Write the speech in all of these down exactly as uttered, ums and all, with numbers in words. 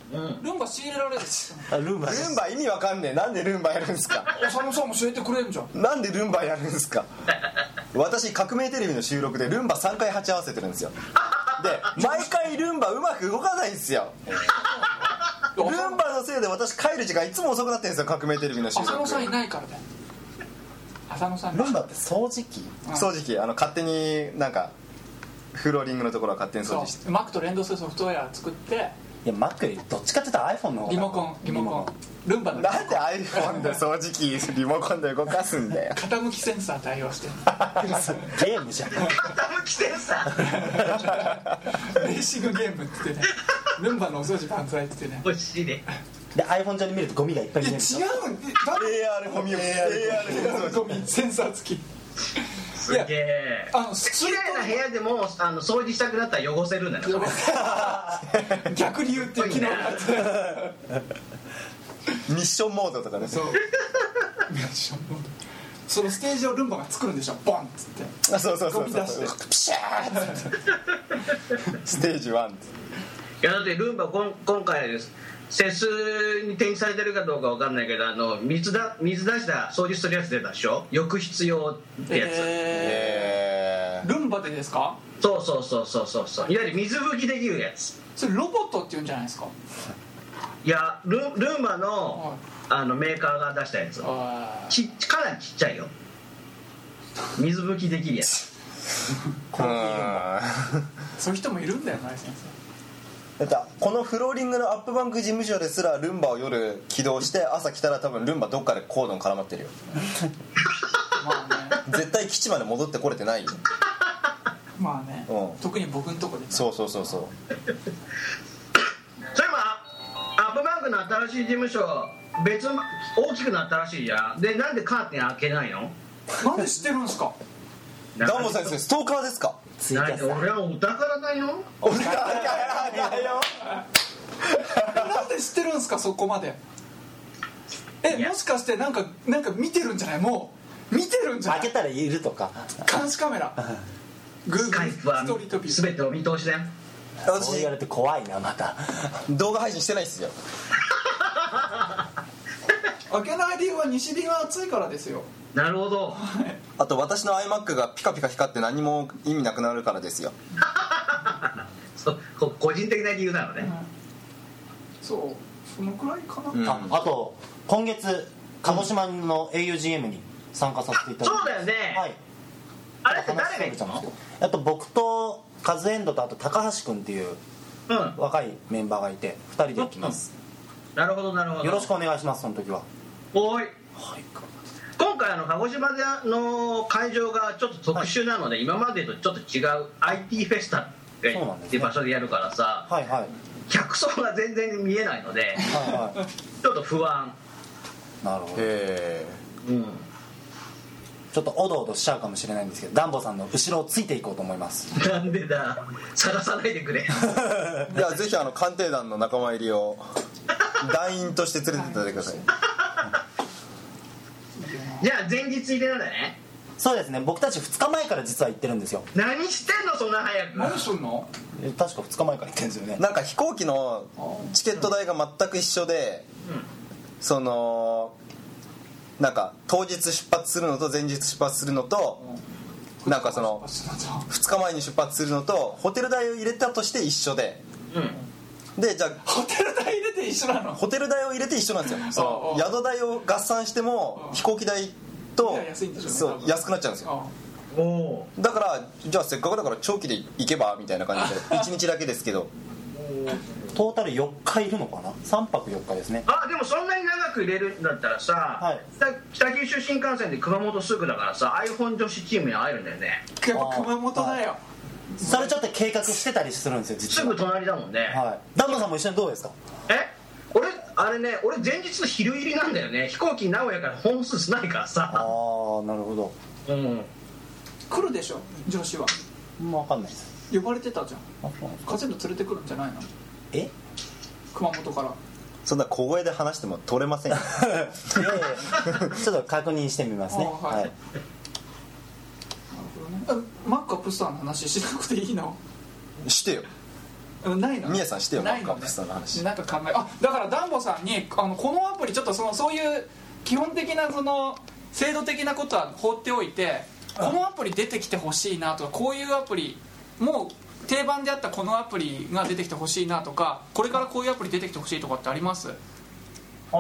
うん、 ルンバ仕入れられるあルンバルンバ意味わかんねえ。なんでルンバやるんですか。 浅野さんも教えてくれるじゃん。 なんでルンバやるんですか。私革命テレビの収録でルンバさんかい鉢合わせてるんですよ。で毎回ルンバうまく動かないんですよ。ルンバのせいで私帰る時間いつも遅くなってるんですよ。革命テレビの収録。 浅野さんいないからね。浅野さんルンバって掃除機、 うん、掃除機あの勝手になんかフローリングのところは勝手に掃除して、 マックと連動するソフトウェア作って。 いやマックよりどっちかって言ったら iPhone の方がリモコンリモコンルンバのなんで iPhone で掃除機リモコンで動かすんだよ。 傾きセンサー対応してるゲームじゃん。 傾きセンサーレーシングゲームって言ってね、ルンバのお掃除万歳って言ってね。 欲しいね。 で iPhone 上に見るとゴミがいっぱい見える。 違うの。 エーアール ゴミを エーアールゴミセンサー付き。 すげえ。あの綺麗な部屋でもあの掃除したくなったら汚せるんだね。 逆流っていう機能があってミッションモードとかね。 そうミッションモード。そのステージをルンバが作るんでしょ。ボンっつってあそうそうそうそうゴミ出してピシャーってステージワンって。 いやだってルンバこん今回ですセスに展示されてるかどうかわかんないけど、あの水だ水出した掃除するやつ出たでしょ。浴室用ってやつ、 えー、ルンバでですか。 そうそうそうそうそうそう、いわゆる水拭きできるやつ。 それロボットって言うんじゃないですか。 いや ル, ルンバ の, あのメーカーが出したやつちかなりちっちゃいよ。水拭きできるやつそういう人もいるんだよね先生。 だってこのフローリングのアップバンク事務所ですらルンバを夜起動して朝来たら多分ルンバどっかでコードン絡まってるよ。 まあね、絶対基地まで戻ってこれてないよ。 まあね、うん、特に僕のとこで。 そうそうそうそう。 そういえばアップバンクの新しい事務所別大きくなったらしいじゃん。でなんでカーテン開けないの。 なんで知ってるんですか。 ダンボ先生ストーカーですか。 なんで俺はお宝だよ。 お宝だよ。 なんで知ってるんですかそこまで。えもしかしてなんかなんか見てるんじゃない。もう見てるんじゃない。 開けたらいるとか監視カメラスカイプは全てお見通しだよ。 そう言われて怖いな。また動画配信してないっすよ。 開けない理由は西日が暑いからですよ。 なるほど。 あと私の iMac がピカピカ光って何も意味なくなるからですよ。 そう個人的な理由なのね、うん、 そうそのくらいかな、 うん、あ, あと今月鹿児島の エーユージーエム に参加させていただいて、 そうだよね、はい、あれって誰が行ったの。 あと僕とカズエンドとあと高橋君っていう、うん、若いメンバーがいてふたりで行きます、 うん、なるほどなるほど。 よろしくお願いします。その時はおい、はい、今回あの鹿児島の会場がちょっと特殊なので、はい、今までとちょっと違う アイティー フェスタっていう場所でやるからさ、 はいはい、 客層が全然見えないので、はいはい、ちょっと不安。 なるほど。へー、うん、ちょっとおどおどしちゃうかもしれないんですけど、ダンボさんの後ろをついていこうと思います。 なんでだ、探さないでくれ。 いやぜひあの鑑定団の仲間入りを団員として連れてっていただいてください。 じゃあ前日入れなんだね。 そうですね、僕たちふつかまえから実は行ってるんですよ。 何してんのそんな早く。 何すんの。 え確かふつかまえから行ってるんですよね。 なんか飛行機のチケット代が全く一緒で、うん、そのなんか当日出発するのと前日出発するのと、うん、なんかそのふつかまえに出発するのとホテル代を入れたとして一緒で、うん、でじゃあホテル代入れて一緒なの。 ホテル代を入れて一緒なんですよ。その宿代を合算しても飛行機代とそう安くなっちゃうんですよ。おだからじゃあせっかくだから長期で行けばみたいな感じでいちにちだけですけどトータルよっかいるのかな。さんぱくよっかですね。 あでもそんなに長く入れるんだったらさ、はい、北九州新幹線で熊本すぐだからさ iPhone 女子チームに会えるんだよね。 やっぱ熊本だよ。 それちょっと計画してたりするんですよ実は。 すぐ隣だもんね、 はい、ダンボさんも一緒にどうですか。 え俺あれね俺前日の昼入りなんだよね。飛行機名古屋から本数少ないからさ。 ああなるほど、うん、 来るでしょ女子は。 もう分かんないです。 呼ばれてたじゃん。風の連れてくるんじゃないの。え熊本から。 そんな小声で話しても取れませんよ。いやいやちょっと確認してみますね。はい、はい、なるほどね。マックアップスターの話しなくていいの。 してよ。 ないの。 宮さんしてよないの、ね、 マックアップストアの話。 なんか考えあだからダンボさんにあのこのアプリちょっとそのそういう基本的なその制度的なことは放っておいて、このアプリ出てきてほしいなとか、こういうアプリもう定番であったこのアプリが出てきてほしいなとか、これからこういうアプリ出てきてほしいとかってあります？ あ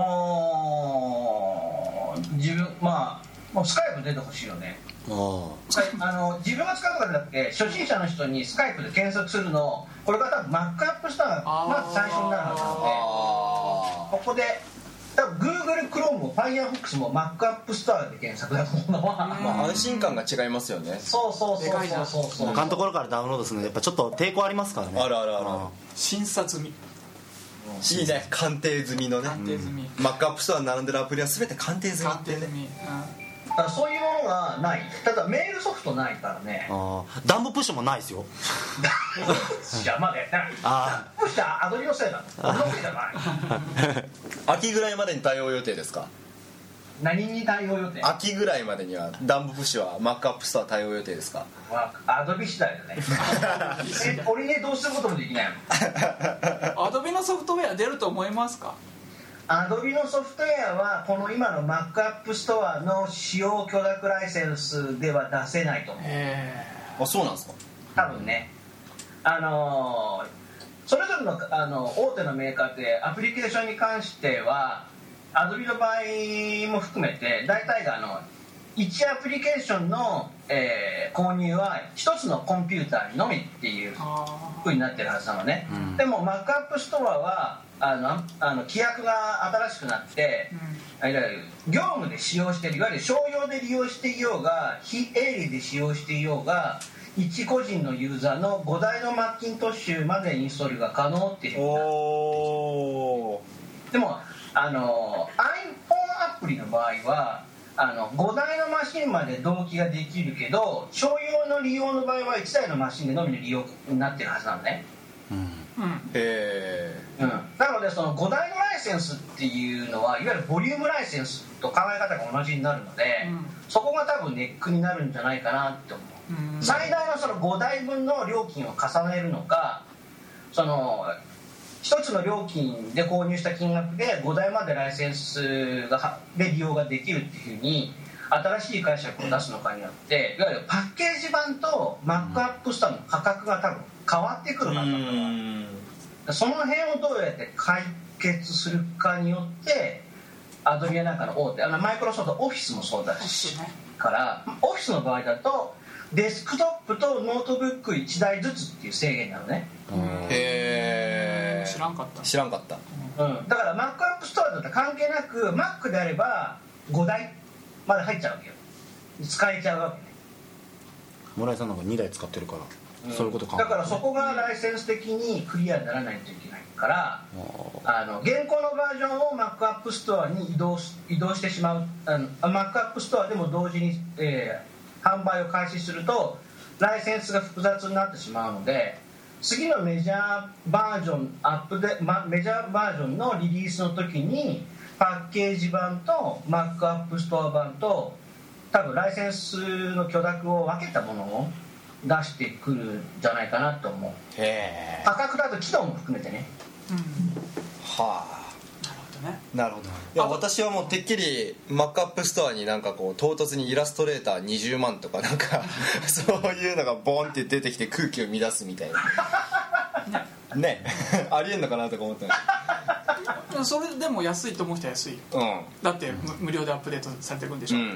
自分まあもうスカイプ出てほしいよね。ああの自分が使うとかじゃなくて初心者の人にスカイプで検索するのこれが多分マックアップしたらまず最初になるはずなので、ここで多分 Google Chrome も Firefox もマックアップストアで検索だと思うのは、 まあ、安心感が違いますよね。 そうそうそうそうそうそう。 他のところからダウンロードするのでやっぱちょっと抵抗ありますからね。 あるあるある。 審査済みいいね、鑑定済みのね。 鑑定済み、 うん、マックアップストアに並んでるアプリは全て鑑定済みってね。鑑定済み、うんだからそういうものがない。ただメールソフトないからね。 あダンボプッシュもないですよ。 ダンボプッシュまでダンボプッシュはアドリのせいだ。俺のせいじゃない秋ぐらいまでに対応予定ですか？ 何に対応予定？ 秋ぐらいまでにはダンボプッシュはマックアップストア対応予定ですか？ アドビ次第だねえ俺にどうすることもできないのアドビのソフトウェア出ると思いますか？ アドビのソフトウェアはこの今のマックアップストアの使用許諾ライセンスでは出せないと思う。 あ、そうなんですか？ 多分ね、あのー、それぞれ の, あの大手のメーカーってアプリケーションに関してはアドビの場合も含めて大体があのいちアプリケーションの、えー、購入はひとつのコンピューターにのみっていう風になってるはずなのね、うん、でもマックアップストアはあのあの規約が新しくなって、うん、いわゆる業務で使用しているいわゆる商用で利用していようが非営利で使用していようが一個人のユーザーのごだいのマッキントッシュまでインストールが可能っていうおでもあの iPhone アプリの場合はあのごだいのマシンまで同期ができるけど商用の利用の場合はいちだいのマシンでのみの利用になってるはずなのね、うんうんへうん、なのでそのごだいのライセンスっていうのはいわゆるボリュームライセンスと考え方が同じになるので、うん、そこが多分ネックになるんじゃないかなって思う、うん、最大のそのごだいぶんの料金を重ねるのかそのひとつの料金で購入した金額でごだいまでライセンスがで利用ができるっていうふうに新しい解釈を出すのかによっていわゆるパッケージ版とマックアップストアの価格が多分変わってくるはずだからその辺をどうやって解決するかによってアドビやなんかの大手あのマイクロソフトオフィスもそうだしからオフィスの場合だとデスクトップとノートブックいちだいずつっていう制限なのね。 へー知らんかった知らんかった、 うん、だからマックアップストアだったら関係なく Mac であればごだいまで入っちゃうわけよ使えちゃうわけね。 村井さんなんかにだい使ってるから、うん、そういうことかだからそこがライセンス的にクリアにならないといけないからあの現行のバージョンを Mac アップストアに移動し移動してしまうあの Mac アップストアでも同時に、えー、販売を開始するとライセンスが複雑になってしまうので次のメジャーバージョンアップで、ま、メジャーバージョンのリリースの時にパッケージ版と Mac アップストア版と多分ライセンスの許諾を分けたものを出してくるんじゃないかなと思う。 へー価格だと機能も含めてね、 うん、 はあなるほどね。 なるほど。いや私はもうてっきりマックアップストアになんかこう唐突にイラストレーターにじゅうまんとかなんかそういうのがボンって出てきて空気を乱すみたいなねありえんのかなとか思ったんですそれでも安いと思う人は安いよ、うん、だって無料でアップデートされていくんでしょ、うん、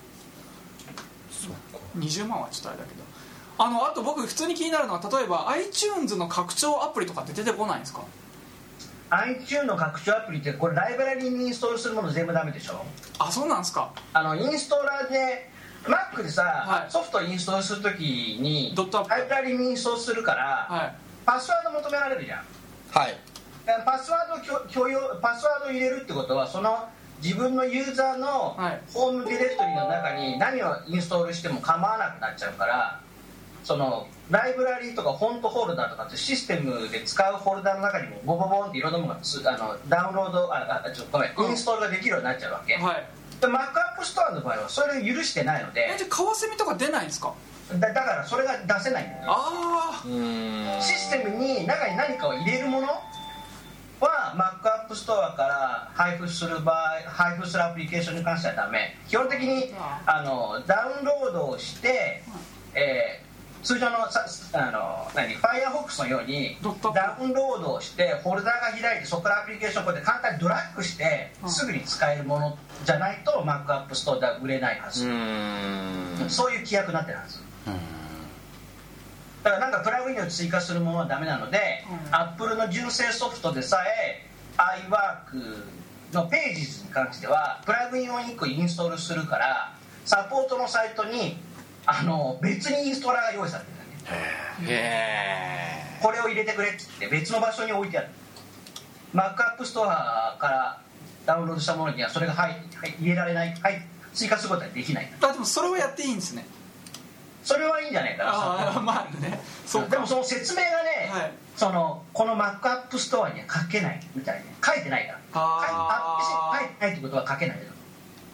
にじゅうまんはちょっとあれだけどあのあと僕普通に気になるのは例えば iTunes の拡張アプリとかって出てこないんですか？ iTunes の拡張アプリってこれライブラリにインストールするもの全部ダメでしょ。 あ、そうなんですか。 あのインストーラーで Mac でさ、 はい、 ソフトをインストールするときにドットアップライブラリにインストールするから、はい、パスワード求められるじゃん。 はいパスワードを共有パスワードを入れるってことはその自分のユーザーのホームディレクトリの中に何をインストールしても構わなくなっちゃうからそのライブラリーとかフォントホルダーとかってシステムで使うフォルダーの中にもボボボンっていろんなものがつあのダウンロードああちょっとごめんインストールができるようになっちゃうわけ、はい、で Mac アップストアの場合はそれを許してないのでえじゃあカワセミとか出ないんですか？ だ, だからそれが出せないんだよ。 あうーんシステムに中に何かを入れるものは Mac App Store から配布する場合配布するアプリケーションに関してはダメ。基本的にあのダウンロードをして、えー通常のさあの何 Firefox のようにダウンロードをしてフォルダが開いてそこからアプリケーションをこうやって簡単にドラッグしてすぐに使えるものじゃないと Mac App Store では売れないはず。 うーんそういう規約になってるはず。だからなんかプラグインを追加するものはダメなので、 うん、 Apple の純正ソフトでさえ iWork のページズに関してはプラグインをいっこインストールするからサポートのサイトにあの別にインストーラーが用意されてるんだね。 へこれを入れてくれって言って別の場所に置いてある。 Mac App Store からダウンロードしたものにはそれが入入れられない、はい、追加することはできない。 あでもそれをやっていいんですね。 それはいいんじゃないかな。 ああまあねそうでもその説明がね、はい、そのこの Mac App Store には書けないみたいに書いてないから。 あ書いてないってことは書けないけど、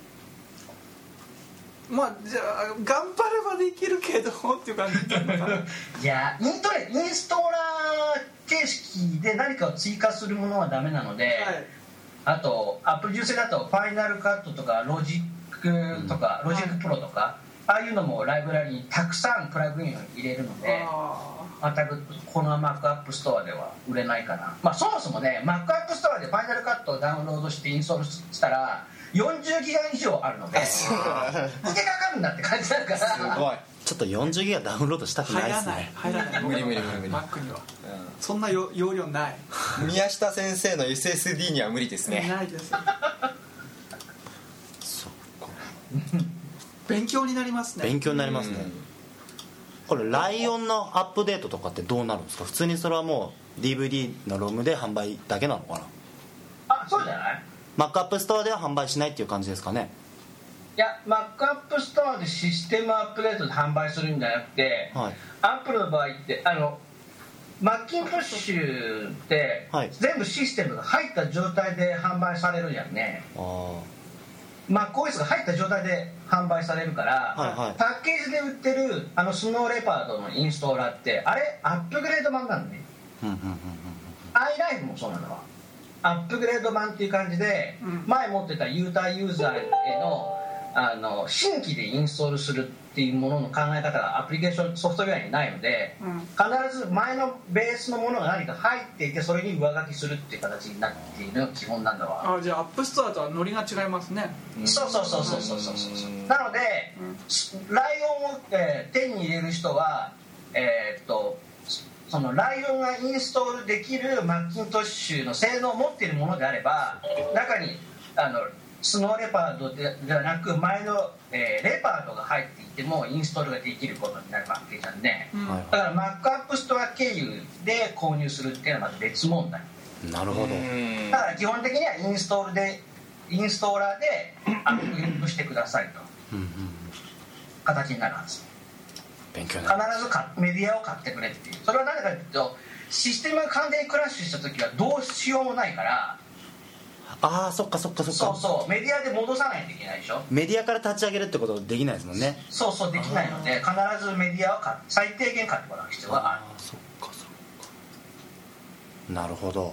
まあじゃあ頑張ればできるけどっていう感じなのかな。 いやイントレインストーラー形式で何かを追加するものはダメなので、はい、あとアップル純正だとファイナルカットとかロジックとか、うん、ロジックプロとか、はい、ああいうのもライブラリにたくさんプラグインを入れるので全くこの Mac App Store では売れないかな。まあそもそもね Mac App Store でファイナルカットをダウンロードしてインストールしたらよんじゅうギガ以上あるので付けかかるんだって感じだからすごいちょっとよんじゅうギガダウンロードしたくないですね。 入らない入らない無理無理無理無理 Mac には、うん、そんな容量ない。 宮下先生の エスエスディー には無理ですね。 ないですそっか勉強になりますね。 勉強になりますね。これライオンのアップデートとかってどうなるんですか。普通にそれはもう ディーブイディー のロムで販売だけなのかな。 あそうじゃない。 Mac App Store では販売しないっていう感じですかね。 いや Mac App Store でシステムアップデートで販売するんじゃなくて、はい、Apple の場合ってあのマッキントッシュって、はい、全部システムが入った状態で販売されるじゃんね。あ MacOS が入った状態で販売されるから、はいはい、パッケージで売ってるあのスノーレパードのインストーラーってあれアップグレード版なのね。iLife もそうなのはアップグレード版っていう感じで、うん、前持ってたユーザーユーザーへの、あの新規でインストールするっていうものの考え方がアプリケーションソフトウェアにないので、うん、必ず前のベースのものが何か入っていてそれに上書きするっていう形になっているのが基本なんだわ。 あじゃあアップストアとはノリが違いますね。 うん、そうそうそうそうそうそうそうなので、うん、ライオンを、えー、手に入れる人はえー、っとそのライオンがインストールできるマッキントッシュの性能を持っているものであれば中にあのスノーレパードではなく前の、えー、レパードが入っていてもインストールができることになるわけじゃんね、うん、だからマックアップストア経由で購入するっていうのはまた別問題。 なるほど。 だから基本的にはインストールでインストーラーでアップグレードしてくださいと形になるはず。 勉強必ずかメディアを買ってくれっていう。それは何かというとシステムが完全にクラッシュした時はどうしようもないから。 ああそっかそっかそっか。 そうそうメディアで戻さないといけないでしょ。 メディアから立ち上げるってことできないですもんね。 そうそうできないので必ずメディアを買最低限買ってもらう必要がある。 あそっかそっかなるほど、うん、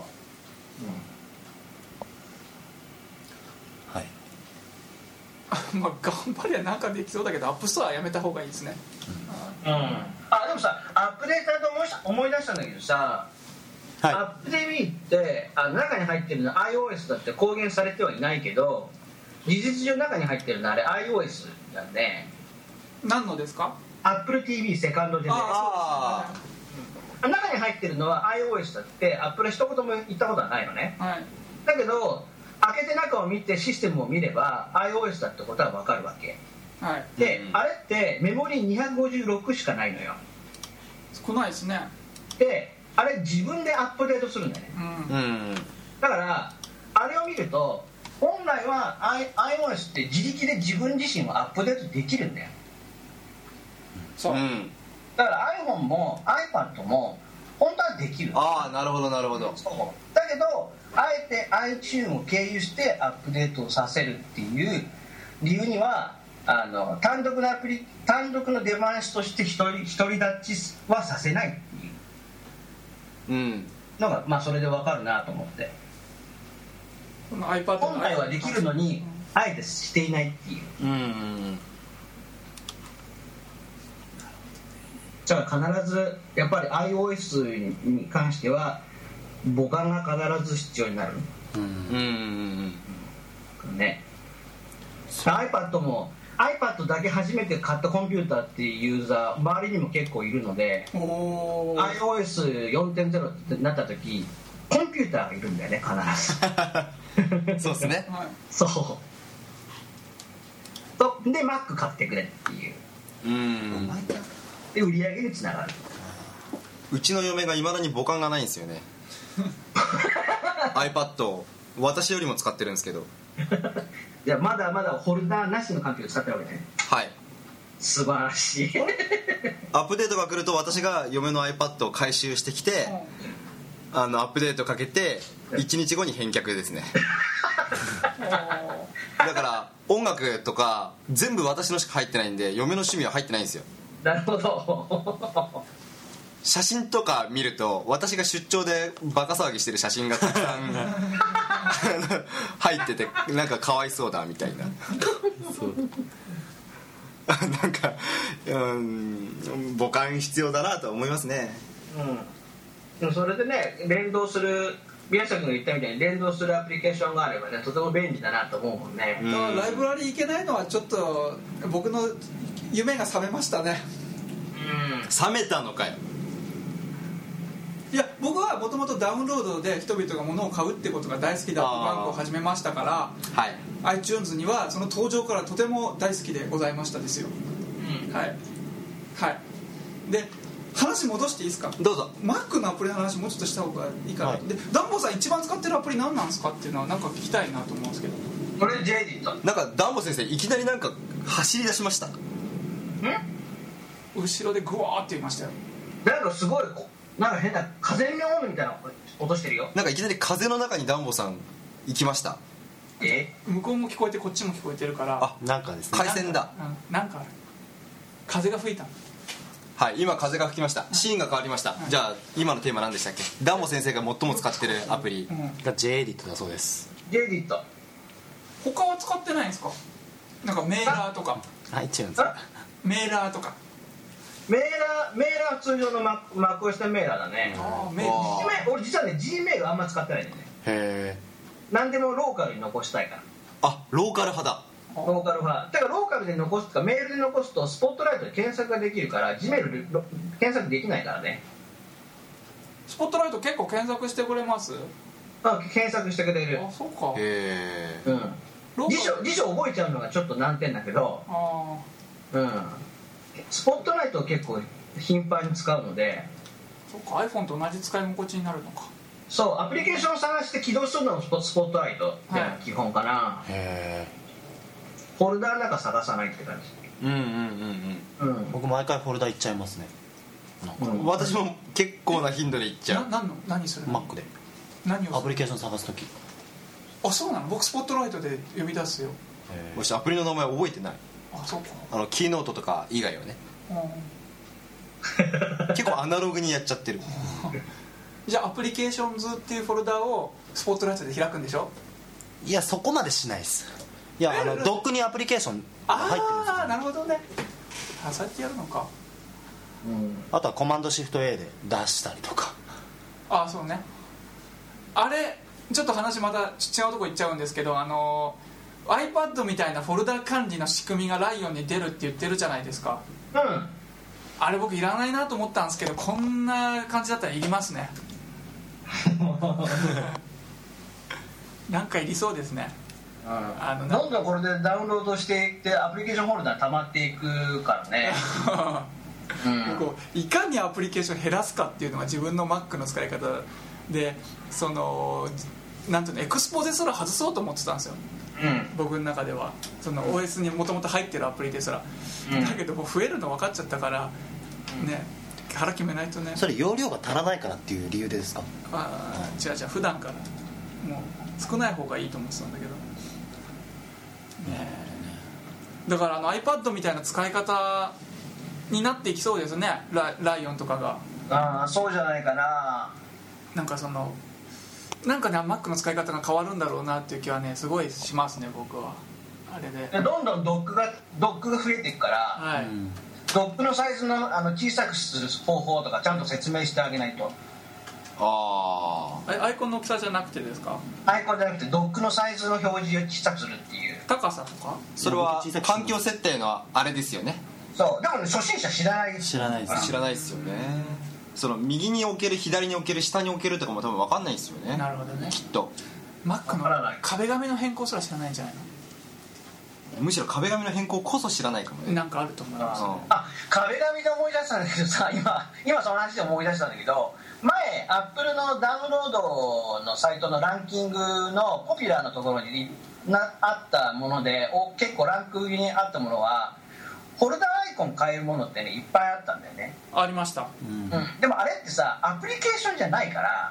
はいまあ頑張りゃなんかできそうだけどアップストアはやめた方がいいですね。 うん、うん、あでもさアップデータで思い思い出したんだけどさ、はい、アップデートってあの中に入ってるの iOS だって公言されてはいないけど事実上中に入ってるのあれ iOS なんで。 何のですか。 Apple ティーブイ セカンドでね。ああ中に入ってるのは iOS だってアップル一言も言ったことはないのね、はい、だけど開けて中を見てシステムを見れば iOS だってことは分かるわけ、はい、で、うん、あれってメモリにひゃくごじゅうろくしかないのよ。 少ないですね。 であれ自分でアップデートするんだよね、うん、だからあれを見ると本来は iOS って自力で自分自身をアップデートできるんだよ。そう、うん、だから iPhone も iPad も本当はできる。 ああなるほどなるほど。 そうだけどあえて iTunes を経由してアップデートをさせるっていう理由にはあの単独のアプリ単独のデバイスとして一人一人立ちはさせないっていううんのが、まあ、それで分かるなと思って、 この iPad の本来はできるのにあえてしていないっていう。 うんうんだから必ずやっぱり iOS に関しては母艦が必ず必要になる、 うんうんうんうんね、iPad も iPad だけ初めて買ったコンピューターっていうユーザー周りにも結構いるので、 おーアイオーエスよんてんゼロ ってなった時コンピューターがいるんだよね必ずそうですねはいそうとで Mac 買ってくれっていううんで売り上げにつながる。 うちの嫁がいまだに母艦がないんですよねiPad を私よりも使ってるんですけどいやまだまだホルダーなしの環境を使ってるわけね。 はい素晴らしいアップデートが来ると私が嫁の iPad を回収してきてあのアップデートかけていちにちごに返却ですねだから音楽とか全部私のしか入ってないんで嫁の趣味は入ってないんですよ。 なるほど写真とか見ると私が出張でバカ騒ぎしてる写真がたくさん入っててなんかかわいそうだみたいなそうなんかうん母艦必要だなと思いますね。 うんでもそれでね連動する宮下君が言ったみたいに連動するアプリケーションがあればねとても便利だなと思うもんね。 うんだからライブラリー行けないのはちょっと僕の夢が覚めましたね。 うん冷めたのかよ。 いや僕はもともとダウンロードで人々が物を買うってことが大好きだとバンクを始めましたからはい iTunes にはその登場からとても大好きでございましたですよ。 うんはいはいで話戻していいですか。 どうぞ。 Mac のアプリの話もうちょっとした方がいいかな、 はいでダンボさん一番使ってるアプリ何なんですかっていうのはなんか聞きたいなと思うんですけど。 これ ジェイディットなんかダンボ先生いきなりなんか走り出しました。 後ろでグワーって言いましたよ。 なんかすごいこなんか変な風の音みたいな音してるよ。 なんかいきなり風の中にダンボさん行きました。 え向こうも聞こえてこっちも聞こえてるからあなんかですね回線だ。 うんなんかある風が吹いたの。 はい今風が吹きました。シーンが変わりました。じゃあ今のテーマ何でしたっけ。ダンボ先生が最も使ってるアプリ。 うんが ジェイエディットだそうです。 ジェイディット他は使ってないんですか。なんかメーラーとか iTunes あメーラーとかメーラーメーラーは通常のママックをしたメーラーだね。 あーメーあー G メール俺実はね G メールあんま使ってないんだよね。 へ何でもローカルに残したいからあローカル派だ。 ローカル派だからローカルで残すとかメールで残すとスポットライトで検索ができるから G メールでろ検索できないからね。 スポットライト結構検索してくれます。 あ検索してくれる。 あそうかへうんローカル辞書辞書覚えちゃうのがちょっと難点だけど、 あうん、スポットライトを結構頻繁に使うのでーそっか iPhone と同じ使い心地になるのか。 そうアプリケーションを探して起動するのもスポスポットライトじゃ基本かな、 えへフォルダーなんか探さないって感うんうんうんじ。うんえ僕毎回フォルダ行っちゃいますねなんかうんうん私も結構な頻度で行っちゃう。 な何の何するの Mac で何をするアプリケーション探すときあそうなの。僕スポットライトで呼び出すよ。 私アプリの名前覚えてない。 あそうかあのキーノートとか以外はねうん結構アナログにやっちゃってる。 じゃあアプリケーションズっていうフォルダをスポットライトで開くんでしょ。 いやそこまでしないですいやあのドックにアプリケーション入ってるんですよああなるほどね。あそうやってやるのか。 うんあとはコマンドシフト A で出したりとかああそうね。あれちょっと話また違うとこ行っちゃうんですけどあの iPad みたいなフォルダ管理の仕組みがライオンに出るって言ってるじゃないですか。 うんあれ僕いらないなと思ったんですけどこんな感じだったらいりますねなんかいりそうですね。あのどんどんこれでダウンロードしていってアプリケーションホルダー溜まっていくからね、うん、 こういかにアプリケーション減らすかっていうのが自分の Mac の使い方でそのなんていうのエクスポゼすら外そうと思ってたんですようん僕の中では。その オーエス にもともと入ってるアプリですら、 うんだけどもう増えるの分かっちゃったからね腹決めないとね。 それ容量が足らないからっていう理由でですか。 あ違う違う普段からもう少ない方がいいと思ってたんだけど、 だからあの iPad みたいな使い方になっていきそうですね、ラ, ライオンとかが。 ああそうじゃないかな。 なんかそのなんかね Mac の使い方が変わるんだろうなっていう気はねすごいしますね僕は。あれででどんどんドックがドックが増えていくから、 はい、うん、 ドックのサイズのあの小さくする方法とかちゃんと説明してあげないと。 ああアイコンの大きさじゃなくてですか？ アイコンじゃなくてドックのサイズの表示を小さくするっていう。 高さとかそれは環境設定のあれですよね。 そうでも、ね、初心者知らない知らないです知らないですよね。その右に置ける左に置ける下に置けるとかも多分分かんないですよね。 なるほどね。 きっと Mac の壁紙の変更すら知らないんじゃないの？ むしろ壁紙の変更こそ知らないかもね。 なんかあると思います、ね、 あ壁紙で思い出したんだけどさ、今今その話で思い出したんだけど、前アップルのダウンロードのサイトのランキングのポピュラーなところになあったものでお結構ランクにあったものはホルダーアイコン変えるものってねいっぱいあったんだよね。 ありました、 うんうん、でもあれってさアプリケーションじゃないから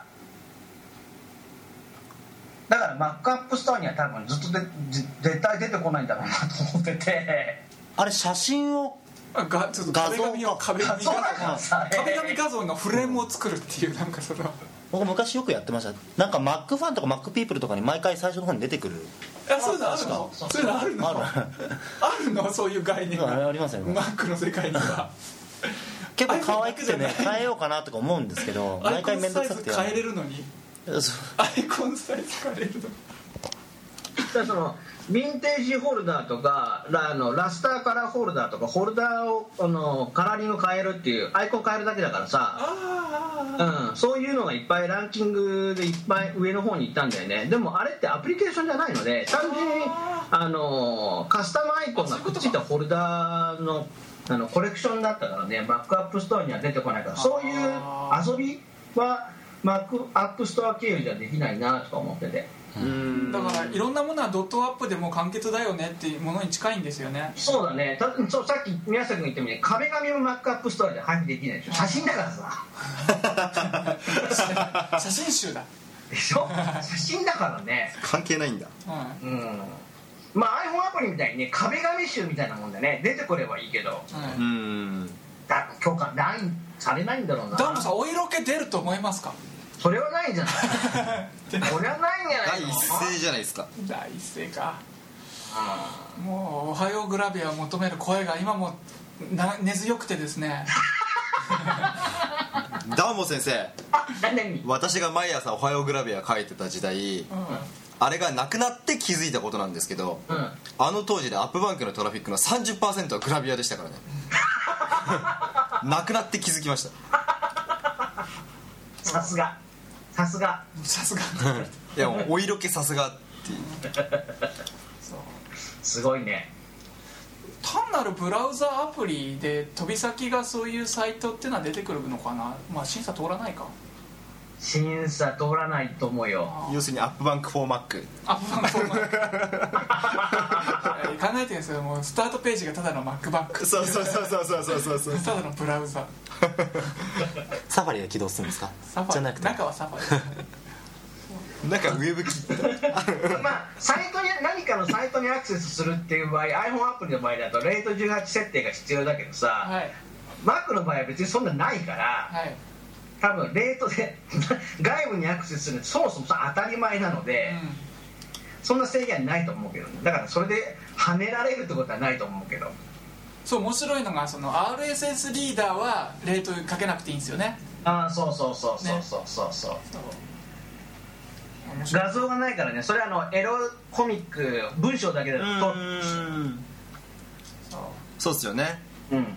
だから Mac App Store には多分ずっとで絶対出てこないんだろうなと思ってて、 あれ写真をがちょっと壁紙を壁紙画像壁紙画像のフレームを作るっていうなんかその僕昔よくやってました。なんか Mac ファンとか Mac ピープルとかに毎回最初の方に出てくる。 いやそういうのあるの？そういうのあるの？あるあるの？そういう概念がありますよね。 Mac の世界には結構可愛くてね変えようかなとか思うんですけど毎回面倒くさくてアイコンサイズ変えれるのにアイコンサイズ変えれるのにだそのヴィンテージホルダーとかラあのラスターカラーホルダーとかホルダーをあのカラーリング変えるっていうアイコン変えるだけだからさ、うん、そういうのがいっぱいランキングでいっぱい上の方に行ったんだよね。でもあれってアプリケーションじゃないので単純にあのカスタムアイコンがくっついたホルダーのあのコレクションだったからね Mac App Store には出てこないからそういう遊びは Mac App Store 経由じゃできないなとか思ってて、 うんだからいろんなものはドットアップでも完結だよねっていうものに近いんですよね。 そうだね。たそうさっき宮下君が言ったように壁紙も Mac App Store で配布できないでしょ。写真だからさ写真集だでしょ写真だからね関係ないんだ。 うん、うんまあ iPhone アプリみたいにね壁紙集みたいなもんでね出てこればいいけど、 うん、 うんだ許可ないされないんだろうな。 ダンボさんお色気出ると思いますか？ それはないんじゃないこれはないんじゃないの。 第一声じゃないですか。 第一声か、うん、もうおはようグラビアを求める声が今もな根強くてですねダンボ先生あ何私が毎朝おはようグラビア書いてた時代、うん、あれがなくなって気づいたことなんですけど、うん、あの当時でアップバンクのトラフィックの さんじゅっパーセント はグラビアでしたからねなくなって気づきましたさすがさすがさすがいやもうお色気さすがっていうそうすごいね。 単なるブラウザアプリで飛び先がそういうサイトっていうのは出てくるのかな。まあ審査通らないか。 審査通らないと思うよ。 要するにアップバンクフォーマックアップバンクフォーマック考えてるんですよ。もうスタートページがただの Mac バンクそうそうそうそうそうそうそうただのブラウザサファリが起動するんですか？ サファリじゃなくて中はサファリなんかウェブ切ったまあサイトに何かのサイトにアクセスするっていう場合 iPhone アプリの場合だとレートじゅうはち設定が必要だけどさ、はい、Mac の場合は別にそんなないから、はい多分レートで外部にアクセスするそもそも当たり前なので、うん、そんな制限はないと思うけど、ね、だからそれで跳ねられるってことはないと思うけど。 そう面白いのがその アールエスエス リーダーはレートかけなくていいんですよね。 ああそうそうそうそうそうそうそう、ね、画像がないからね。それはあのエロコミック文章だけだとうんそうっすよね。うん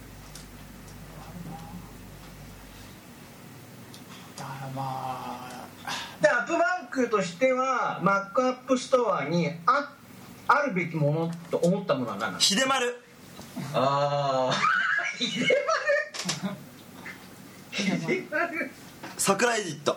まあでアップバンクとしては Mac App Store に あ, あるべきものと思ったものは何なの？ 秀丸。 ああ秀丸秀丸桜エディット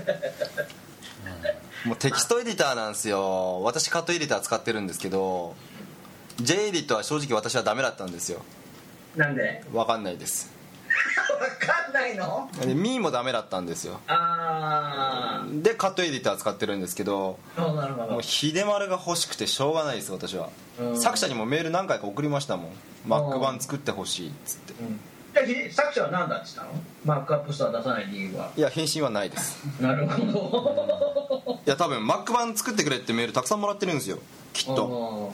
もうテキストエディターなんですよ。私カットエディター使ってるんですけど J エディットは正直私はダメだったんですよ。 なんで？ 分かんないです分かんないないの？ でミーもダメだったんですよ。 ああ、 でカットエディター使ってるんですけど、 なるほど。 もう秀丸が欲しくてしょうがないです私は。 うん作者にもメール何回か送りましたもん。マック版作ってほしいっつって。 うんで作者は何だって言ったの？マックアップストア出さない理由は。 いや返信はないです。 なるほど。 いや多分マック版作ってくれってメールたくさんもらってるんですよきっと。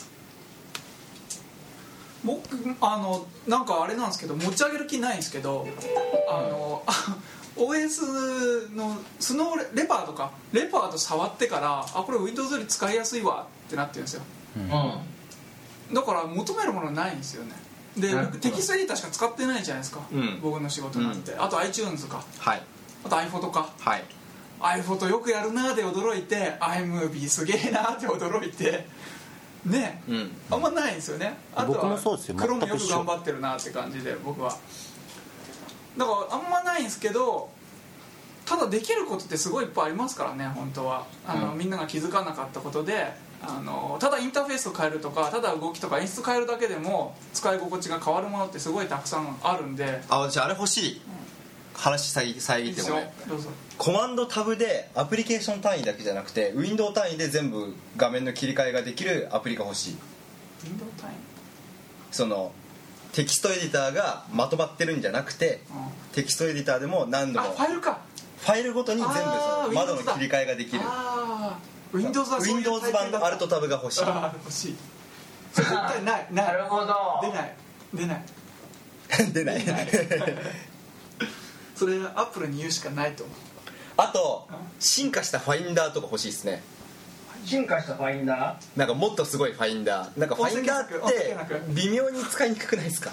僕あのなんかあれなんですけど持ち上げる気ないんですけど、あのオーエス のスノーレパードかレパード触ってからあこれ Windows より使いやすいわってなってるんですよ、 うん、 だから求めるものないんですよね。で僕テキストエディターしか使ってないじゃないですか、うん、僕の仕事なんて、うん、あと iTunes か、 はい、 あと iPhoto か、 はい、 iPhoto よくやるなーで驚いて iMovie すげえなーって驚いてね、うん、あんまないんですよね。あとは Chrome よく頑張ってるなって感じで僕はだからあんまないんですけど、ただできることってすごいいっぱいありますからね本当はあの、うん、みんなが気づかなかったことであのただインターフェースを変えるとかただ動きとか演出変えるだけでも使い心地が変わるものってすごいたくさんあるんで。 あ、私あれ欲しい、うん、話遮ってもね、 どうぞ。 コマンドタブでアプリケーション単位だけじゃなくてウィンドウ単位で全部画面の切り替えができるアプリが欲しい。 ウィンドウ単位、 そのテキストエディターがまとまってるんじゃなくて、うん、テキストエディターでも何度もあファイルかファイルごとに全部その窓の切り替えができる。 あ Windows はそういう Windows 版のアルトタブが欲しい。 あ欲しい。絶対ないない。 なるほど。 出ない出ない出ない出ないそれアップルに言うしかないと思う。 あと進化したファインダーとか欲しいですね。 進化したファインダー、 なんかもっとすごいファインダー、なんかファインダーって微妙に使いにくくないですか？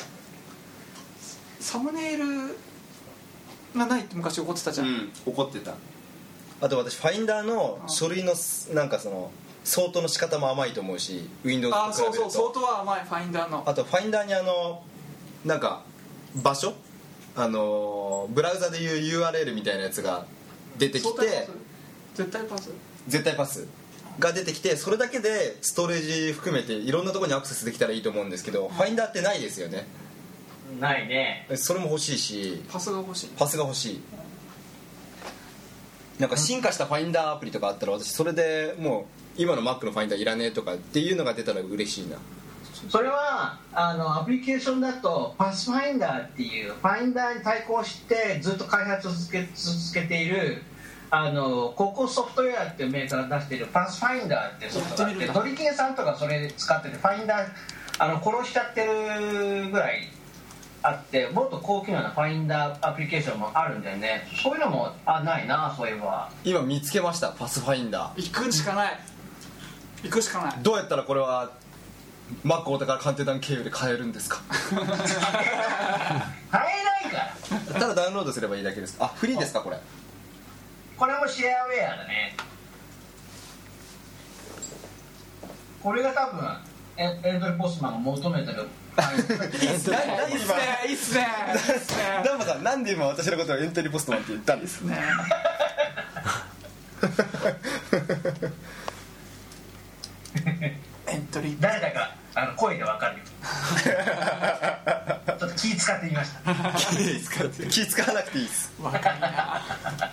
サムネイルがないって昔怒ってたじゃん、うん、 怒ってた。あと私ファインダーの書類のなんかそのソートの仕方も甘いと思うし Windows と比べると。あ、 そうそう、ソートは甘いファインダーの。 あとファインダーにあのなんか場所あのブラウザでいう ユーアールエル みたいなやつが出てきて、 絶対パス絶対パスが出てきて、それだけでストレージ含めていろんなところにアクセスできたらいいと思うんですけど、うん、ファインダーってないですよね。 ないね。 それも欲しいしパスが欲しいパスが欲しい。なんか進化したファインダーアプリとかあったら私それでもう今の Mac のファインダーいらねえとかっていうのが出たら嬉しいな。 それはあのアプリケーションだとパスファインダーっていうファインダーに対抗してずっと開発を続け、続けているあのココソフトウェアっていうメーカーが出しているパスファインダーっていうソフトがあって、ドリキンさんとかそれ使っててファインダーあの殺しちゃってるぐらいあって、もっと高機能なファインダーアプリケーションもあるんだよね。そういうのもあないな。そういえば今見つけました。パスファインダー行くしかない行くしかない。 どうやったらこれはマック大手から鑑定団経由で買えるんですか？ 買えないからただダウンロードすればいいだけです。あ、フリーですかこれ？ これもシェアウェアだね。これが多分エンドリポストマンが求めてるいいっすねいいっすねいいっすねダンボさん、なんで今私のことをエントリーポストマンって言ったんですねエントリー誰だかあの声で分かるよちょっと気使ってみました気使って気使わなくていいです分かるな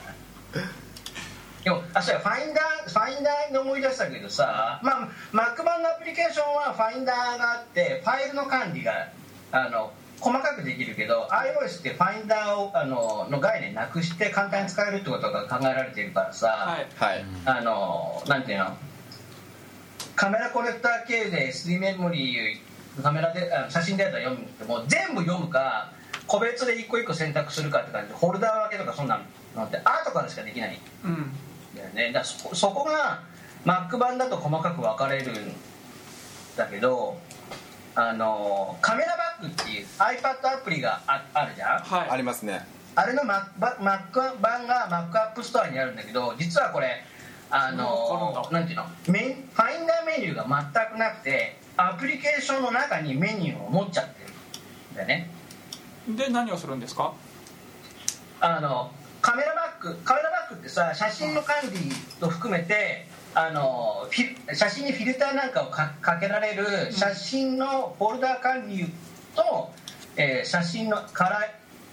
でもあ、そうや、ファインダーファインダーで思い出したけどさ、まあ Mac 版のアプリケーションはファインダーがあってファイルの管理があの細かくできるけど iOS ってファインダーをあのの概念なくして簡単に使えるってことが考えられているからさ、 はいはい、 あのなんていうのカメラコネクター系で エスディー メモリーカメラであの写真データ読むってもう全部読むか個別で一個一個選択するかって感じでフォルダー分けとかそんなのってアートからしかできない、 うんだよね、だから そ, そこが Mac 版だと細かく分かれるんだけどあのカメラバッグっていう iPad アプリが あ, あるじゃん、 はい、 ありますね。 あれの Mac, Mac 版が Mac App Store にあるんだけど実はこれあのなんていうのメンファインダーメニューが全くなくてアプリケーションの中にメニューを持っちゃってるんだよね。 で何をするんですか？ あのカメラバッグカメラバッグってさ写真の管理と含めてあのフィ写真にフィルターなんかを か, かけられる写真のフォルダー管理と、えー、写真のカラー、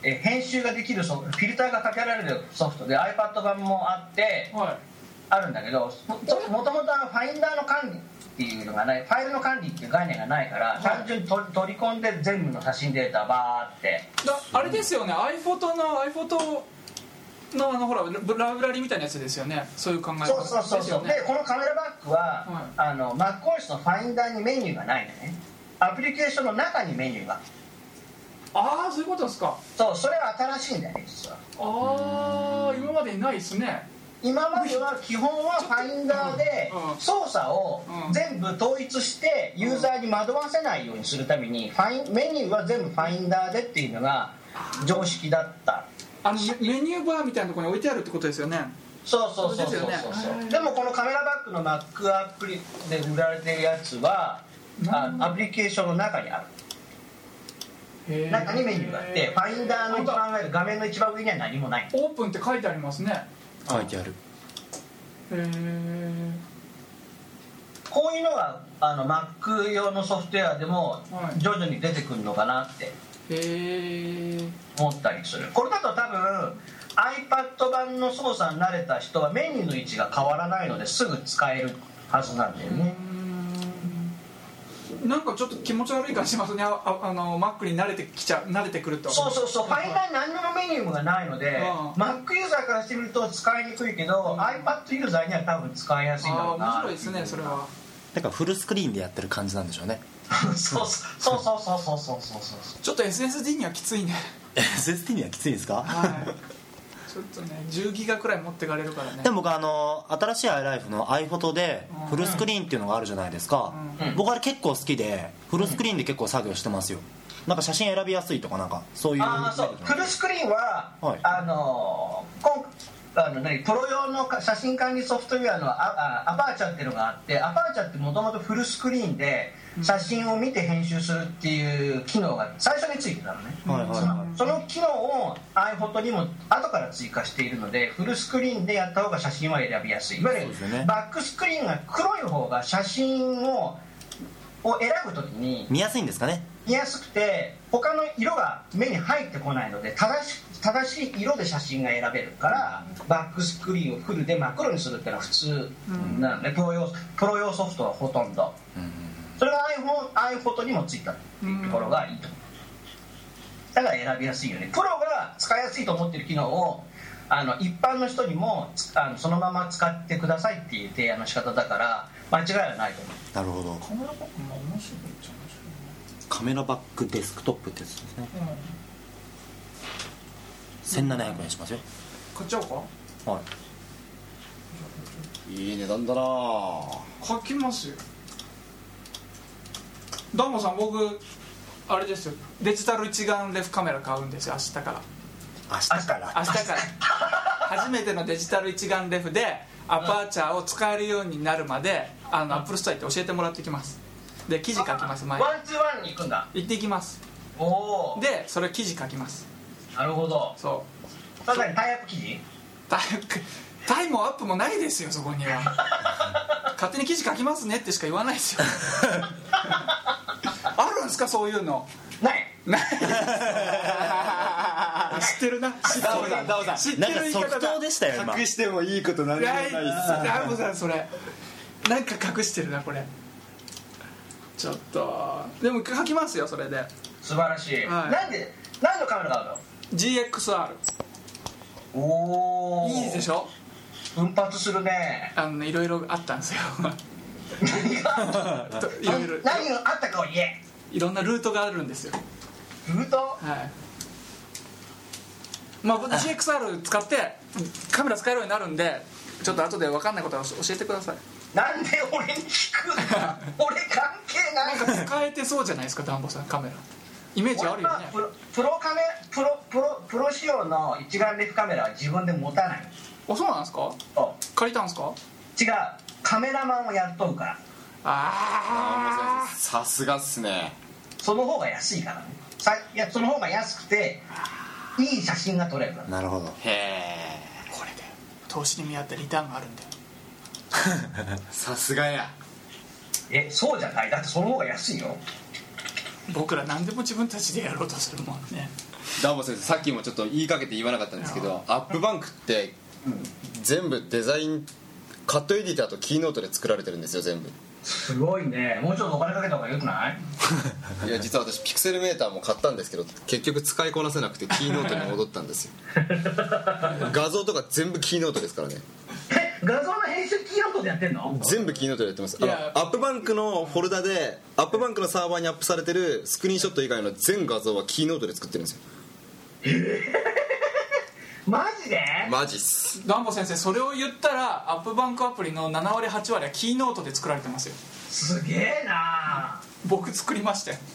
えー編集ができるソフト、フィルターがかけられるソフトで iPad 版もあってはいあるんだけど、ももともとあのファインダーの管理っていうのがない、ファイルの管理っていう概念がないから、 い単純に取り取り込んで全部の写真データバーってだあれですよね iPhoto の iPhoto のあのほらライブラリみたいなやつですよね、そういう考え方そうそうそうそう、 ですよね。 でこのカメラバッグは、 はいあの MacOS のファインダーにメニューがないのね。アプリケーションの中にメニューが、 ああそういうことですか。 そうそれは新しいんだよね実は。 ああ今までにないですね。 今までは基本はファインダーでうん操作をうん全部統一してユーザーに惑わせないようにするためにファインメニューは全部ファインダーでっていうのが常識だった。 あのメメニューバーみたいなところに置いてあるってことですよね。 そうそうそうそうそうそうですよねでもこのカメラバッグの Mac アプリで売られてるやつはあアプリケーションの中にある、 へー中にメニューがあってファインダーの一番上画面の一番上には何もない。 オープンって書いてありますね。 書いてある。 へえ。 こういうのがあの Mac 用のソフトウェアでもはい徐々に出てくるのかなってへえ。 思ったりする。これだと多分 iPad 版の操作に慣れた人はメニューの位置が変わらないのですぐ使えるはずなんだよね。 なんかちょっと気持ち悪い感じしますね。あああの Mac に慣れてきちゃ慣れてくると。 そうそうそう、ファインダーに何にもメニューがないので、 うん Mac ユーザーからしてみると使いにくいけど、 うん iPad ユーザーには多分使いやすいんだろうな。 ああ面白いですねそれは。 だからフルスクリーンでやってる感じなんでしょうね。 そうそうそうそうそうそうそうそうそう。 ちょっと エスエスディー にはきついね。 エスエスディー にはきついんですか？ はい。ちょっとねじゅうギガくらい持ってかれるからね。 でも僕あの新しい iLife の iPhoto でフルスクリーンっていうのがあるじゃないですか、 うん僕あれ結構好きでフルスクリーンで結構作業してますよ。なんか写真選びやすいとかなんかそういうああそう、フルスクリーンは、 はいあのーこんあの何プロ用のか写真管理ソフトウェアのアあアパーチャーっていうのがあって、アパーチャーってもともとフルスクリーンで写真を見て編集するっていう機能が最初についてたのね。 はいはいはいその機能を iPhoto にも後から追加しているので、フルスクリーンでやった方が写真は選びやすい。いわゆるそうですよねバックスクリーンが黒い方が写真をを選ぶときに見やすいんですかね。 見やすくて、他の色が目に入ってこないので正し正しい色で写真が選べるから、バックスクリーンをフルで真っ黒にするっていうのは普通なので、プロ用プロ用ソフトはほとんど、それが iPhone iPhoto にもついたっていうところがいいと思う。だから選びやすいよね。プロが使いやすいと思ってる機能をあの一般の人にもあのそのまま使ってくださいっていう提案の仕方だから間違いはないと思う。 なるほど。 カメラバッグも面白いっちゃ面白いね。 カメラバッグデスクトップってやつですね。せんななひゃくえんしますよ。 買っちゃおうか。 はいいい値段だな。 書きますよ。ダンボさん僕あれですよデジタル一眼レフカメラ買うんですよ明日から。 明日から明日から初めてのデジタル一眼レフでアパーチャーを使えるようになるまであのアップルストア行って教えてもらってきます。で記事書きます前にワンツーワンに行くんだ。 行ってきます。 おお。 でそれ記事書きます。 なるほど。 そうまさにタイアップ記事。 タイタイもアップもないですよそこには。勝手に記事書きますねってしか言わないですよ。あるんですかそういうの。 ない。 ない。知ってるな。知ってダオさんダオさんる。知ってなんかる言い方だ。 即答でしたよ今。 隠してもいいことなんいでもないやっす。 ダンボさんそれなんか隠してるなこれ。ちょっとでも書きますよそれで。 素晴らしい。 はいなんで何のカメラ買うの？ ジーエックスアール。 おお。 いいでしょ。 奮発するね。 あのねいろいろあったんですよ。 何がといろいろ何があったかを言え。 いろんなルートがあるんですよ。 ルート。 はい。まあ僕 ジーエックスアール 使ってカメラ使えるようになるんでちょっと後で分かんないことは教えてください。 なんで俺に聞くんだ。俺関係ない。 なんか使えてそうじゃないですかダンボさんカメライメージあるよね。 俺はプロプロカメプロプロプロ仕様の一眼レフカメラは自分で持たない。 あそうなんですか。 お借りたんですか。 違う、カメラマンをやっとるから。 ああさすがっすね。 その方が安いからね。さいやその方が安くていい写真が撮れるから。 なるほど。 へえ。 これで投資に見合ったリターンがあるんだよ。 さすがや。 え、そうじゃない。だってその方が安いよ。 僕ら何でも自分たちでやろうとするもんね。 ダンボ先生さっきもちょっと言いかけて言わなかったんですけど、アップバンクって全部デザインカットエディターとキーノートで作られてるんですよ全部。 すごいね。もうちょっとお金かけた方がよくない？ いや実は私ピクセルメーターも買ったんですけど結局使いこなせなくてキーノートに戻ったんですよ画像とか全部キーノートですからね。 え、画像の編集キーノートでやってんの？ 全部キーノートでやってます。あのいやアップバンクのフォルダでアップバンクのサーバーにアップされてるスクリーンショット以外の全画像はキーノートで作ってるんですよ。 マジで？ マジっす。 ダンボ先生それを言ったらアップバンクアプリのななわりはちわりはキーノートで作られてますよ。 すげえな。 僕作りましたよ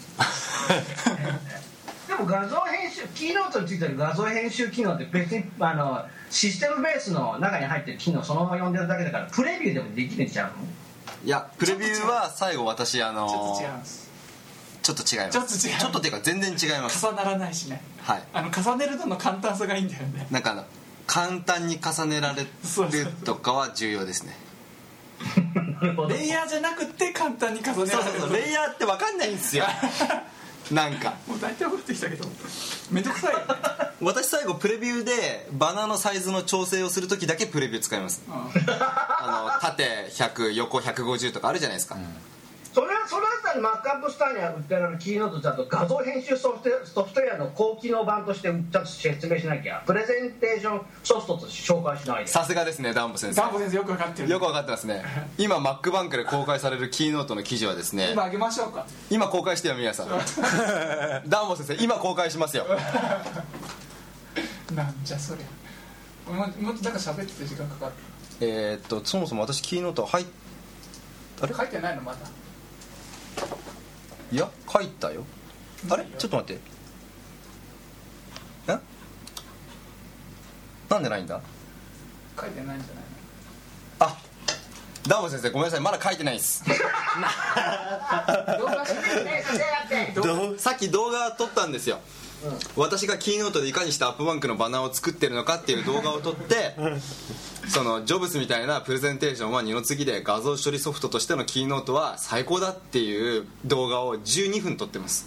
でも画像編集キーノートについてる画像編集機能って別にあのシステムベースの中に入ってる機能そのまま読んでるだけだからプレビューでもできるんちゃうの？ いやプレビューは最後私あのちょっと違います。 ちょっと違います。 ちょっと違うちょっとっていうか全然違います重ならないしね。 はい。 あの重ねるのの簡単さがいいんだよね。 なんかあの簡単に重ねられるとかは重要ですね。 レイヤーじゃなくて簡単に重ねられる。 そうそうそうレイヤーって分かんないんですよなんかもう大体分かってきたけどめんどくさいよね私最後プレビューでバナーのサイズの調整をするときだけプレビュー使います。あの縦ひゃく横ひゃくごじゅうとかあるじゃないですか、うん、 それはそれだったらマックアップスターには売ってるキーノートちゃんと画像編集ソフトソフトウェアの高機能版としてちゃんと説明しなきゃプレゼンテーションソフトとして紹介しないで。 さすがですねダンボ先生。 ダンボ先生よく分かってる。 よく分かってますね。今マックバンクで公開されるキーノートの記事はですね今あげましょうか。 今公開してよ宮さんダンボ先生今公開しますよなんじゃそりゃもうもっとなんか喋ってて時間かかる。 えー、っとそもそも私キーノート入っあれ書いてないのまだ。 いや書いたよ。あれちょっと待ってえなんでないんだ。 書いてないんじゃないの。 あダンボ先生ごめんなさいまだ書いてないです動画してるどうさっき動画撮ったんですよ、うん、私がキーノートでいかにしてアップバンクのバナーを作ってるのかっていう動画を撮ってそのジョブスみたいなプレゼンテーションは二の次で画像処理ソフトとしてのキーノートは最高だっていう動画をじゅうにふん撮ってます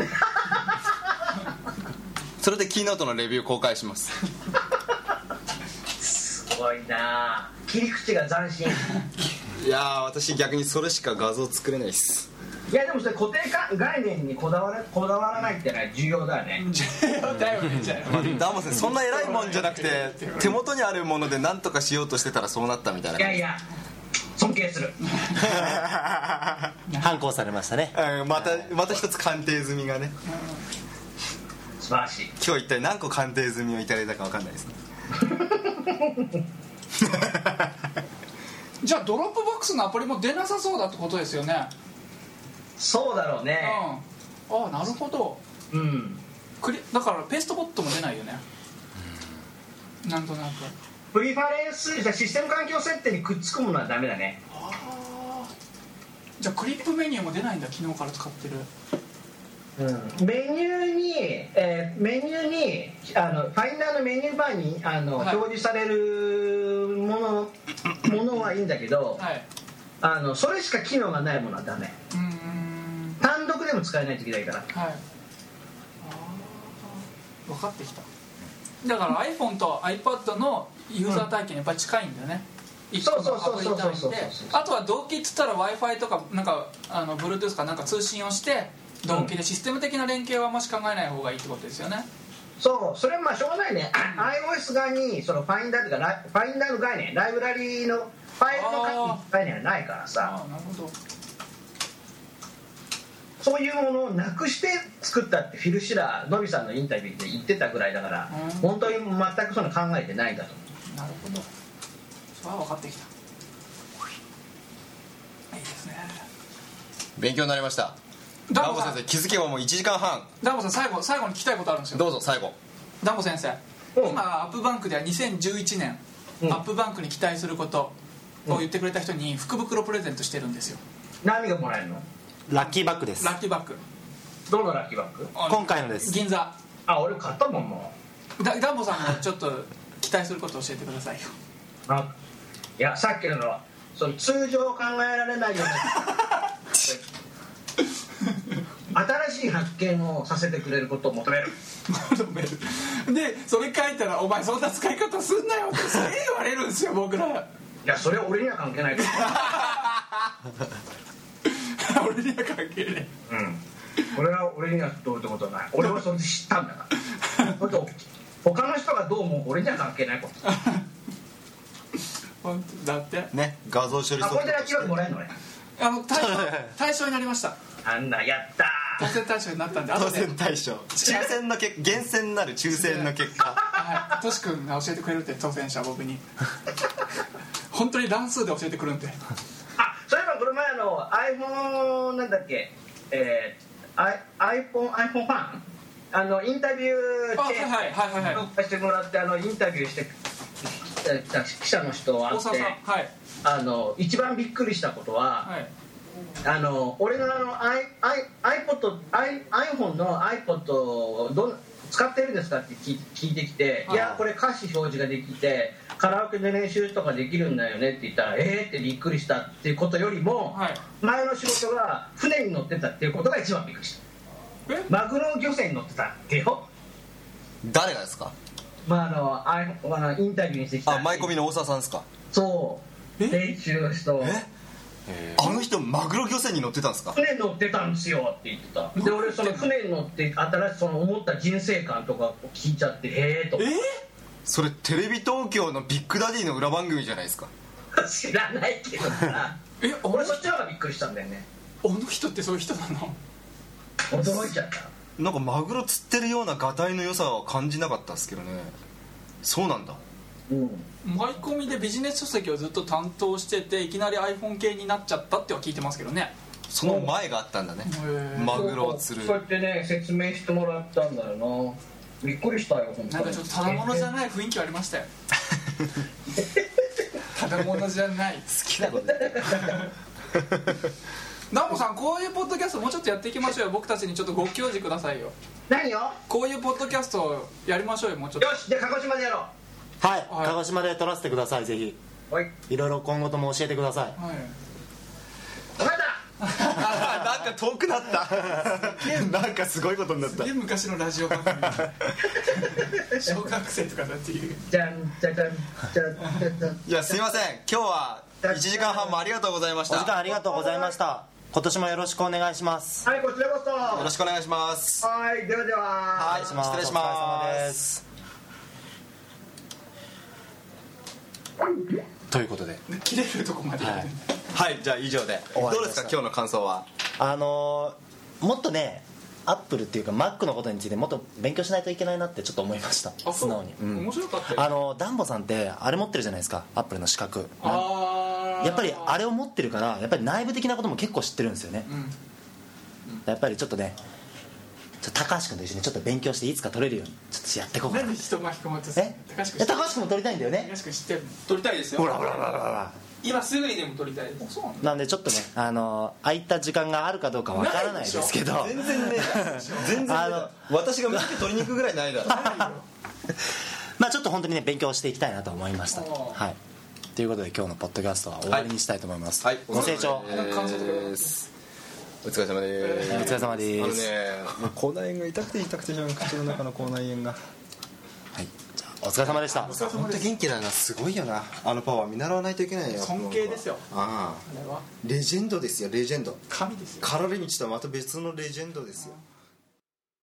それでキーノートのレビュー公開しますすごいな。切り口が斬新いやー私逆にそれしか画像作れないっす。 いやでもそれ固定か概念にこだわらこだわらないってのは重要だよね。 重要だよねじゃあダンボ先生そんな偉いもんじゃなくて手元にあるもので何とかしようとしてたらそうなったみたいな。 いやいや尊敬する反抗されましたね。 うんまたまた一つ鑑定済みがね、 素晴らしい。 今日一体何個鑑定済みをいただいたか分かんないですねじゃあドロップボックスのアプリも出なさそうだってことですよね。 そうだろうね。 うん、ああなるほど。 うんクリだからペーストボットも出ないよね、うん、なんとなくプリファレンスじゃシステム環境設定にくっつくものはダメだね。 ああじゃあクリップメニューも出ないんだ昨日から使ってる。 うん、メニューに、えー、メニューにあのファインダーのメニューバーにあの、はい、表示されるものものはいいんだけど、はい、あのそれしか機能がないものはダメ。うーん単独でも使えないといけないから。はい、あ分かってきた。だから iPhone と iPad のユーザー体験やっぱり近いんだよね、うん、一個のアプリ単位で。あとは同期っつったら Wi-Fi とかなんかあの Bluetooth かなんか通信をして同期でシステム的な連携はあんまし考えない方がいいってことですよね。 そうそれはまあしょうがないね、うん、iOS 側にそのファインダーというかファインダーの概念ライブラリーのファイルの概念がないからさ。 ああなるほど。 そういうものをなくして作ったってフィル・シラーノビさんのインタビューで言ってたぐらいだから、うん、本当に全くその考えてないんだと思う。 なるほどそれは分かってきた。いいですね。 勉強になりました。ダンボ先生気づけばもういちじかんはん。 ダンボさん最後最後に聞きたいことあるんですよ。 どうぞ最後。 ダンボ先生、 うん、 今アップバンクではにせんじゅういちねん、うん、アップバンクに期待することを言ってくれた人に福袋プレゼントしてるんですよ。 何がもらえるの？ ラッキーバッグです。 ラッキーバッグ。 どのラッキーバッグ？ 今回のです。 銀座。 あ俺買ったもんもう。ダ, ダンボさんもちょっと期待することを教えてくださいよ。 あいやさっきのはその通常考えられないような新しい発見をさせてくれることを求める求めるでそれ書いたら「お前そんな使い方すんなよ」ってすげえ言われるんですよ僕ら。 いやそれは俺には関係ないから俺には関係ない。 うんこれは俺にはどうってことはない。俺はそれで知ったんだからそれと他の人がどう思う俺には関係ないこと本当だってね画像処理ソフトあこれでラッキーバッグもらえるのねあの対象対象になりました。 あんなやった当選対象になったんで当後で選対象抽選の結厳選になる抽選の結果はいトシ君が教えてくれるって当選者僕に本当に乱数で教えてくるんで。 あそういえばこの前の iPhone なんだっけえー、iPhone, iPhone ファンあのインタビューあはいはいはいはい紹介してもらってあのインタビューしてきた記者の人を会って大沢さんはいあの一番びっくりしたことは、 はいあの俺のあの I I iPod I iPhone の iPod をどん使ってるんですかって聞い聞いてきて、 はいいやこれ歌詞表示ができてカラオケで練習とかできるんだよねって言ったらえーってびっくりしたっていうことよりも、 はい前の仕事が船に乗ってたっていうことが一番びっくりした。 えマグロ漁船に乗ってたってよ。 誰がですか？ まああのああのインタビューにしてきたあ舞込みの大沢さんですか？ そうえ練習の人あの人マグロ漁船に乗ってたんですか？ 船に乗ってたんですよって言ってた。で俺その船に乗って新しいその思った人生観とかを聞いちゃってへえとえそれテレビ東京のビッグダディの裏番組じゃないですか。 知らないけどさえあの俺そっちの方がびっくりしたんだよね。 あの人ってそういう人なの？ 驚いちゃったなんかマグロ釣ってるようなガタイの良さは感じなかったですけどね。そうなんだ。 うん舞込みでビジネス書籍をずっと担当してていきなり iPhone 系になっちゃったっては聞いてますけどね。 その前があったんだね。 へーマグロを釣るそうやってね説明してもらったんだよな。びっくりしたよ本当に。 なんかちょっとただものじゃない雰囲気ありましたよただものじゃない好きなこと言ってナモさんこういうポッドキャストもうちょっとやっていきましょうよ。僕たちにちょっとご教示くださいよ。 何よ。 こういうポッドキャストをやりましょうよもうちょっと。 よしじゃあ鹿児島でやろう。 はい、 はい鹿児島で撮らせてください。ぜひおいいろいろ今後とも教えてください。 はい分かったなんか遠くなったなんかすごいことになったで昔のラジオ番組小学生とかだっていう。 じゃんじゃじゃんじゃんじゃじゃん。 いやすいません今日はいちじかんはんもありがとうございました。 お時間ありがとうございました。今年もよろしくお願いします。 はいこちらこそよろしくお願いします。 はいではでははい失礼しまお疲れ様ですす。ということで切れるとこまでやるんだ、 はいじゃあ以上で終わりましたどうですか今日の感想は。 あのー、もっとねアップルっていうか Mac のことについてもっと勉強しないといけないなってちょっと思いました。 あ素直に、うん面白かったよ。 あのダンボさんってあれ持ってるじゃないですか、アップルの資格。 あーやっぱりあれを持ってるからやっぱり内部的なことも結構知ってるんですよね。 うんやっぱりちょっとねちょっと高橋君と一緒にちょっと勉強していつか取れるようにちょっとやっていこうかな。 なんで人巻き込もうとするえ高橋君え高橋君も取りたいんだよね。 高橋君知ってるの？ 撮りたいですよ。 ほらほらほらほら。 今すぐにでも撮りたいです。 そうなんだ。 なんでちょっとねあの空いた時間があるかどうかわからないですけど、 全然ね全然ねあの私が免許取りに行くぐらいないだろまあちょっと本当にね勉強していきたいなと思いました。はいということで今日のポッドキャストは終わりにしたいと思います。 はいご清聴なんか感想とかですお疲れ様です。 お疲れ様です。 あのねもう口内炎が痛くて痛くてしょうがない口の中の口内炎がはいじゃあお疲れ様でした。 本当元気だなすごいよなあのパワー見習わないといけないよ。 尊敬ですよ。 あああれはレジェンドですよレジェンド。 神ですよ。 カラレミチとはまた別のレジェンドですよ。